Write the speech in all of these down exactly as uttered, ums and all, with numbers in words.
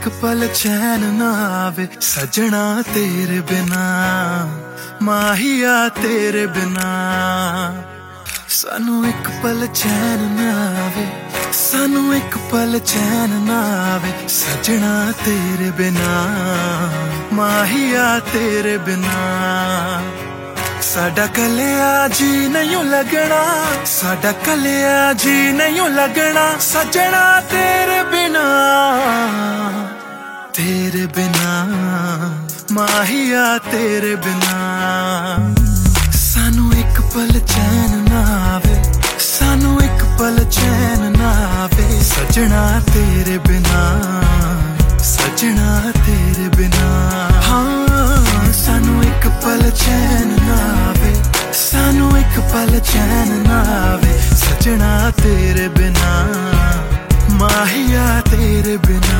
एक पल चैन ना आवे सजना तेरे बिना, माहिया तेरे बिना। सानू एक पल चैन ना आवे, सानू एक पल चैन ना आवे सजना तेरे बिना, माहिया तेरे बिना। साडा कलिया जी नहीं लगना, साडा कलिया जी नहीं लगना सजना तेरे बिना, तेरे बिना, माहिया तेरे बिना। सानू एक पल चैन ना आवे, सानू एक पल चैन ना आवे सजना तेरे बिना, सजना तेरे बिना। हाँ सानू एक पल चैन ना आवे, सानू एक पल चैन ना आवे सजना तेरे बिना, माहिया तेरे बिना।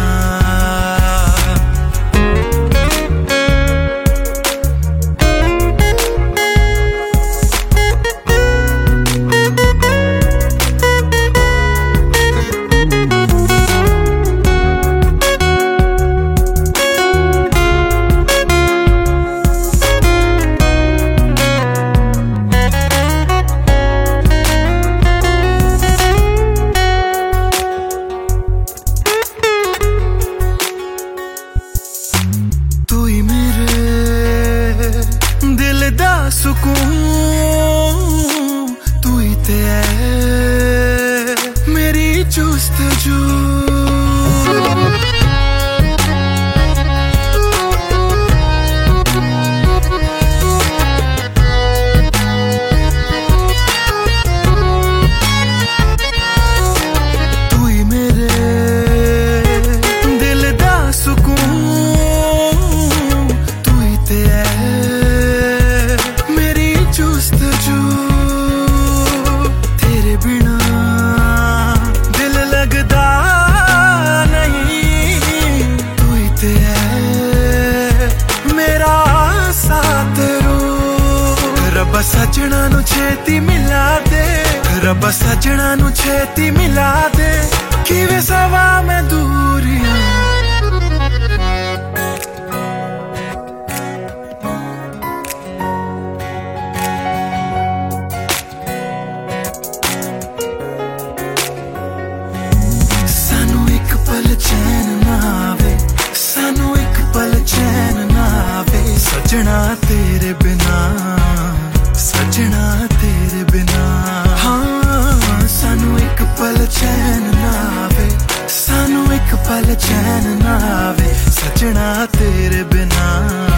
सुकून तू ही ते है मेरी जुस्तजू, तू ही मेरे दिल दा सुकून, तू ही ते है तेरे बिना दिल लगदा नहीं, तू ही ते है मेरा साथ रू। रब्बा सजना नू छेती मिला दे, रब्बा सजना नू छेती मिला दे किवे सवा मैं दूरियां। चैन ना आवे, सानू एक पल चैन ना आवे सजना तेरे बिना, सजना तेरे बिना। हाँ सानू एक पल चैन ना आवे, सानू एक पल चैन ना आवे सजना तेरे बिना।